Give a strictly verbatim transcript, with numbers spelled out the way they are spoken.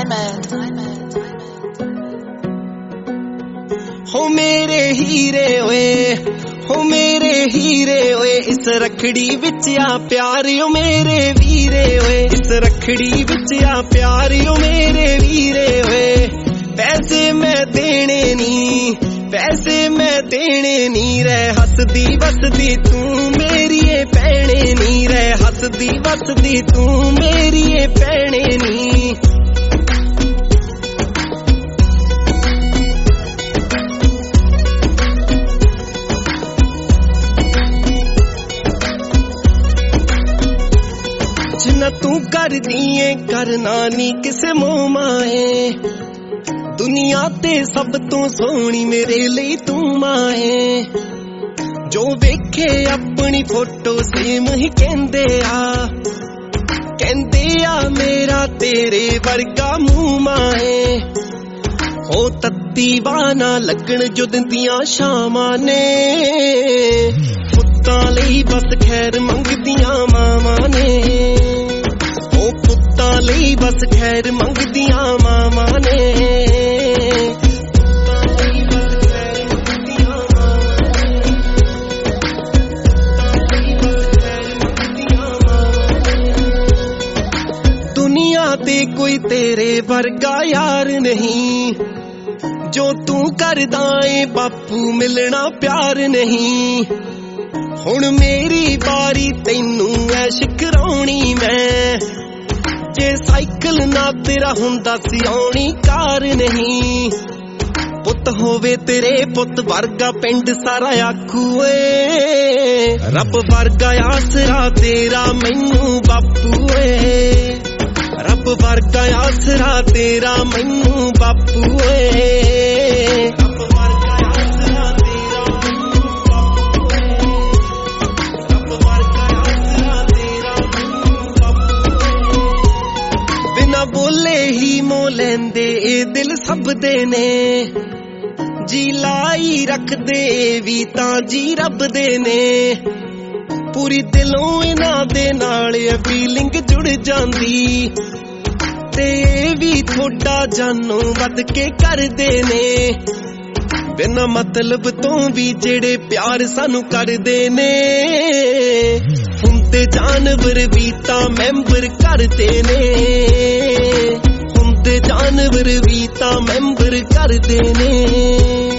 हो मेरे हीरे ओए हो मेरे हीरे ओए इस रखड़ी विच आ प्यार ओ मेरे वीरे ओए इस रखड़ी विच आ प्यार ओ मेरे वीरे ओए पैसे मैं देने नी पैसे मैं देने नी रह हसदी वसदी तू मेरी भैने नी रह हसदी वसदी तू मेरी भैने नी जिन्ना तू कर दिए करना नी किसे मोह माए दुनिया ते सब तो सोहनी मेरे लिए तू माए जो वेखे अपनी फोटो सेम ही कहंदे आ कहंदे आ मेरा तेरे वर्गा मुंह माए हो तत्ती बाना लगन जो दिंदियां शामां ने पुत्तां लई बस खैर मंगदियां मावां ने ओ पुत्तां लई बस खैर मंगदियां मावां ने ते कोई तेरे वर्गा यार नहीं जो तू करदा ए बापू मिलना प्यार नहीं हुण मेरी बारी तैनू ऐश कराउणी मैं जे साइकिल ना तेरा हुंदा सी आउणी कार नहीं पुत होवे तेरे पुत वर्गा पिंड सारा आखू ए रब वर्गा आसरा तेरा मैनू बापू ए रब वर्गा आसरा तेरा मैनू बापू ए रब वर्गा आसरा तेरा मैनू बापू ए रब वर्गा आसरा तेरा मैनू बापू ए बिना बोले ही मोह लैंदे ए दिल सब दे ने जी लाई रख दे भी तां जी रब दे ने पूरी दिलों इन्हां दे नाल फीलिंग जुड़ जांदी ते भी थोड़ा जानों वध के करदे ने बिना मतलब तो भी जेड़े प्यार सानू करदे ने हुंदे जानवर भी तां मैंबर करदे ने हुंदे जानवर भी तां मैंबर करदे ने।